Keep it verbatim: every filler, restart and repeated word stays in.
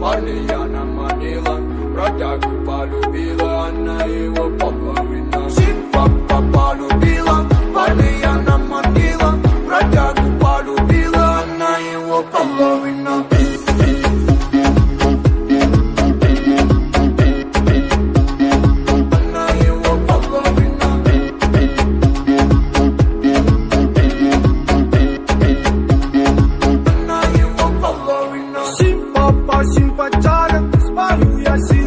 парня она манила, бродягу полюбила, она его половина. Симпа полюбила, парня она манила, бродягу полюбила, она его половина. Симпачара, спалю я си.